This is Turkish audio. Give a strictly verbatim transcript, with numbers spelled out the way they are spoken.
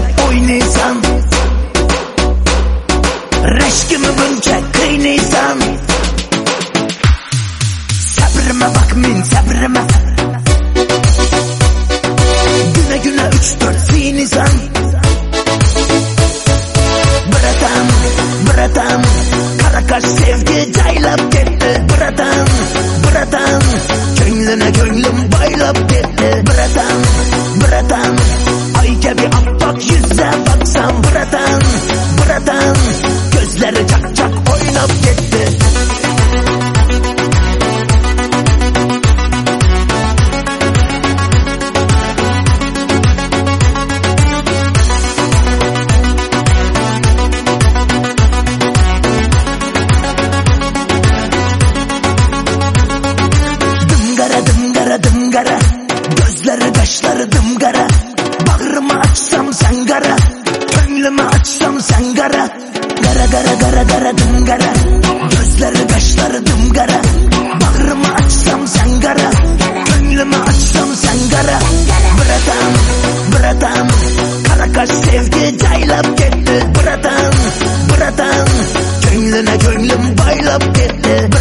çaylap oynaysan, rəşkimi bunca qıynaysan. Səbrime bak min səbrime, güne güne üç dört sinisan. Bratan, bratan, Karakaş sevgi caylap gitti. Bratan, bratan, könlüne könlüm baylap gitti. Bratan, bratan, ay gibi appak yüze baksam. Bratan, bratan, gözleri çak çak oynap gitti. Dımgara dımgara, gözleri kaşları dımgara. Bağrımı açsam sen gara, könlümü açsam sen gara. Gara gara gara gara dımgara, gözleri kaşları dımgara. Bağrımı açsam sen gara, könlümü açsam sen gara. Bratan, bratan, Karakaş sevgi caylap gitti. Bratan, bratan, könlüne könlüm baylap gitti.